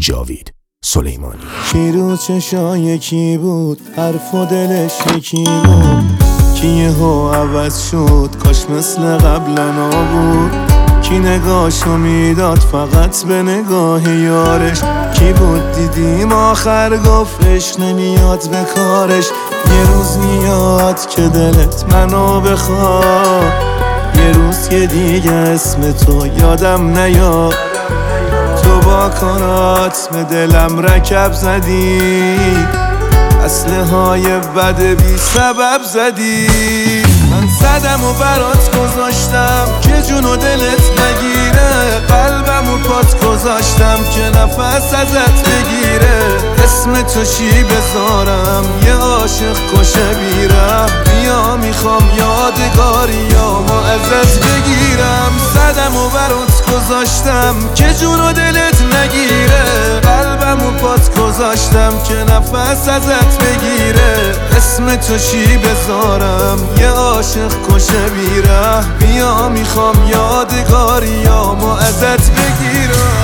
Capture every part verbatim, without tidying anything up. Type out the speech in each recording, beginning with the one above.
جاوید سلیمانی. کی رو چشای کی بود، حرف و دلش یکی بود، کی یهو عوض شد کاش مثل قبلا نبود، کی نگاهشو میداد فقط به نگاه یارش، کی بود دیدیم آخر گفت عشق نمیاد به کارش. یه روز میاد که دلت منو بخواد، یه روز که دیگه اسم تو یادم نیاد، تو با کارات به دلم رکب زدی، اسلحه های بد بی سبب زدی. من صدم و برات گذاشتم که جون و دلت نگیره، قلبم و پات گذاشتم که نفس ازت بگیره. اسم تو چی بذارم یه عاشق کشه بیره، بیا میخوام یادگاری یا ما ازت بگیرم. صدم و برات گذاشتم که جون و دلت نگیره، قلبم و پات گذاشتم که نفس ازت بگیره. اسم تو چی بذارم یه عاشق کشه بیره، بیا میخوام یادگاری یا ما ازت بگیرم.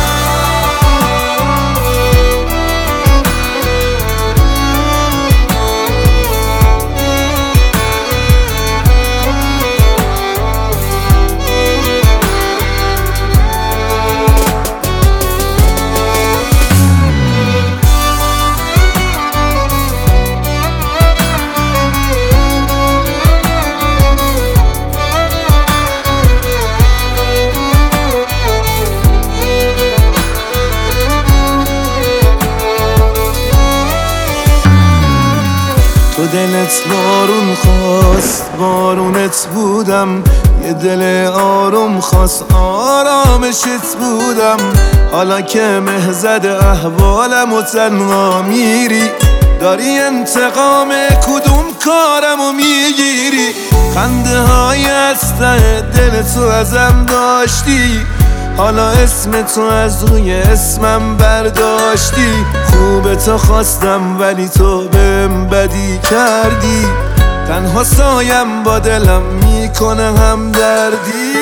تو دلت بارون خواست بارونت بودم، یه دل آروم خواست آرامشت بودم. حالا که مهزد احوالم و تنها میری، داری انتقام کدوم کارمو میگیری. خنده های از ته دل تو ازم داشتی، حالا اسم تو از روی اسمم برداشتی. خوب تو خواستم ولی تو بهم بدی کردی، تنها سایم با دلم میکنه هم دردی.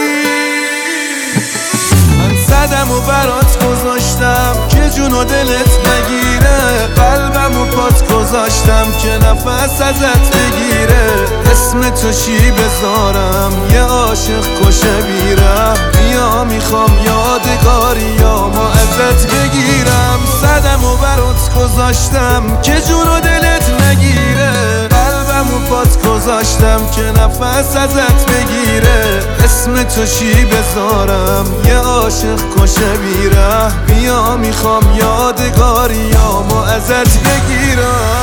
من صدم و برات گذاشتم که جون و دلت نگیره، قلبم و پات گذاشتم که نفس ازت بگیره. اسم تو چی بذارم یه عاشق کشه بیره، بیا میخوام یادگاری یا ما ازت بگیرم. صدم و برات گذاشتم که جون و دلت نگیره، قلبم و پات گذاشتم که نفس ازت بگیره. اسم تو چی بذارم یه عاشق کشه بیره، بیا میخوام یادگاری یا ما ازت بگیرم.